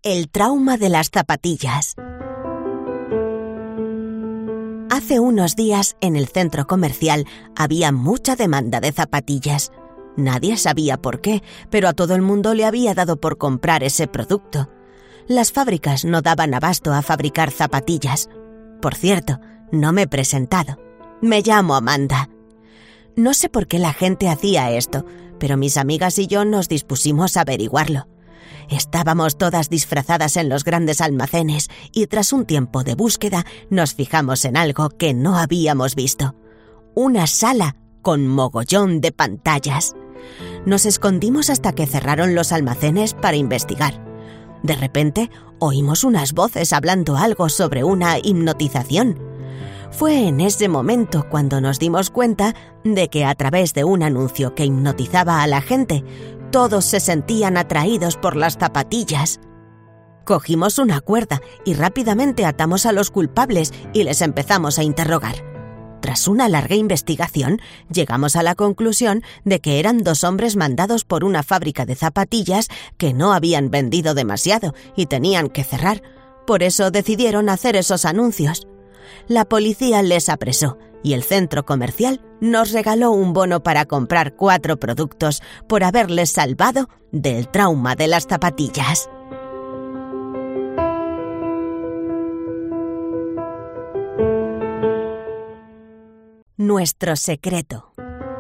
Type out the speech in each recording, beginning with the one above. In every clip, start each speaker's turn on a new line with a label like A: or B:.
A: El trauma de las zapatillas. Hace unos días, en el centro comercial, había mucha demanda de zapatillas. Nadie sabía por qué, pero a todo el mundo le había dado por comprar ese producto. Las fábricas no daban abasto a fabricar zapatillas. Por cierto, no me he presentado. Me llamo Amanda. No sé por qué la gente hacía esto, pero mis amigas y yo nos dispusimos a averiguarlo. Estábamos todas disfrazadas en los grandes almacenes y tras un tiempo de búsqueda nos fijamos en algo que no habíamos visto. Una sala con mogollón de pantallas. Nos escondimos hasta que cerraron los almacenes para investigar. De repente oímos unas voces hablando algo sobre una hipnotización. Fue en ese momento cuando nos dimos cuenta de que a través de un anuncio que hipnotizaba a la gente, todos se sentían atraídos por las zapatillas. Cogimos una cuerda y rápidamente atamos a los culpables y les empezamos a interrogar. Tras una larga investigación, llegamos a la conclusión de que eran 2 hombres mandados por una fábrica de zapatillas que no habían vendido demasiado y tenían que cerrar. Por eso decidieron hacer esos anuncios. La policía les apresó y el centro comercial nos regaló un bono para comprar 4 productos por haberles salvado del trauma de las zapatillas. Nuestro secreto.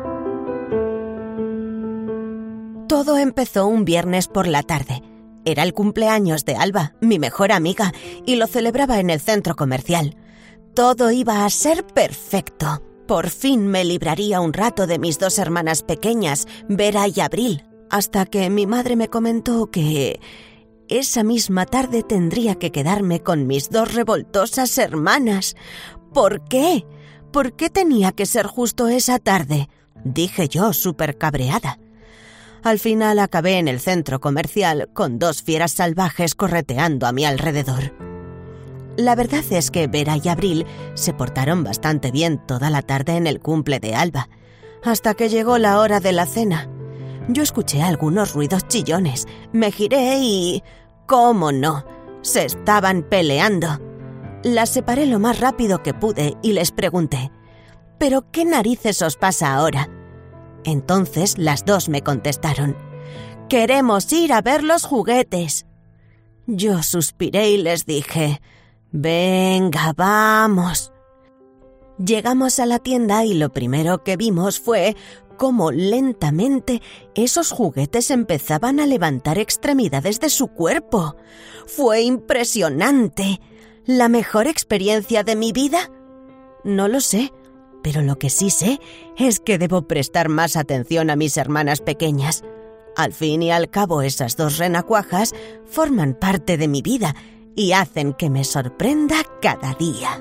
A: Todo empezó un viernes por la tarde. Era el cumpleaños de Alba, mi mejor amiga, y lo celebraba en el centro comercial. Todo iba a ser perfecto. Por fin me libraría un rato de mis 2 hermanas pequeñas, Vera y Abril, hasta que mi madre me comentó que esa misma tarde tendría que quedarme con mis 2 revoltosas hermanas. ¿Por qué? ¿Por qué tenía que ser justo esa tarde?, dije yo, súper cabreada. Al final acabé en el centro comercial con 2 fieras salvajes correteando a mi alrededor. La verdad es que Vera y Abril se portaron bastante bien toda la tarde en el cumple de Alba, hasta que llegó la hora de la cena. Yo escuché algunos ruidos chillones, me giré y... ¡cómo no!, se estaban peleando. Las separé lo más rápido que pude y les pregunté: ¿pero qué narices os pasa ahora? Entonces las 2 me contestaron: «Queremos ir a ver los juguetes». Yo suspiré y les dije: «Venga, vamos». Llegamos a la tienda y lo primero que vimos fue cómo lentamente esos juguetes empezaban a levantar extremidades de su cuerpo. Fue impresionante. ¿La mejor experiencia de mi vida? No lo sé, pero lo que sí sé es que debo prestar más atención a mis hermanas pequeñas. Al fin y al cabo, esas 2 renacuajas forman parte de mi vida y hacen que me sorprenda cada día.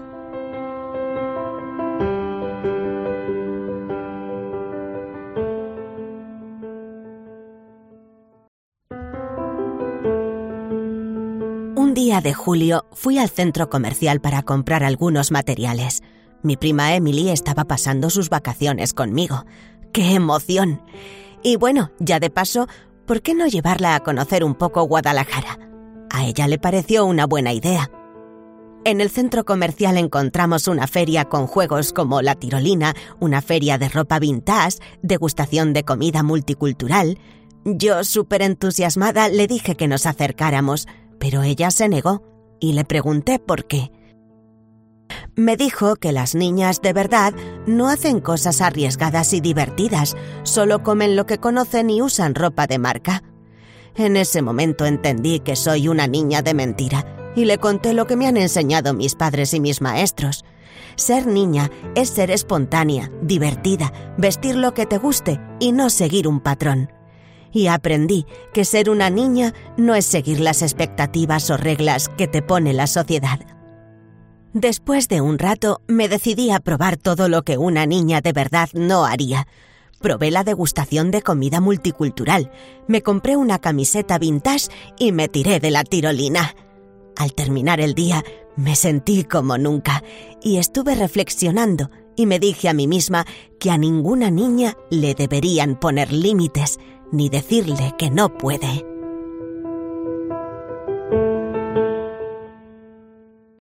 A: Un día de julio fui al centro comercial para comprar algunos materiales. Mi prima Emily estaba pasando sus vacaciones conmigo. ¡Qué emoción! Y bueno, ya de paso, ¿por qué no llevarla a conocer un poco Guadalajara? A ella le pareció una buena idea. En el centro comercial encontramos una feria con juegos como la tirolina, una feria de ropa vintage, degustación de comida multicultural. Yo, súper entusiasmada, le dije que nos acercáramos, pero ella se negó y le pregunté por qué. Me dijo que las niñas de verdad no hacen cosas arriesgadas y divertidas, solo comen lo que conocen y usan ropa de marca. En ese momento entendí que soy una niña de mentira y le conté lo que me han enseñado mis padres y mis maestros. Ser niña es ser espontánea, divertida, vestir lo que te guste y no seguir un patrón. Y aprendí que ser una niña no es seguir las expectativas o reglas que te pone la sociedad. Después de un rato me decidí a probar todo lo que una niña de verdad no haría. Probé la degustación de comida multicultural, me compré una camiseta vintage y me tiré de la tirolina. Al terminar el día me sentí como nunca y estuve reflexionando y me dije a mí misma que a ninguna niña le deberían poner límites ni decirle que no puede.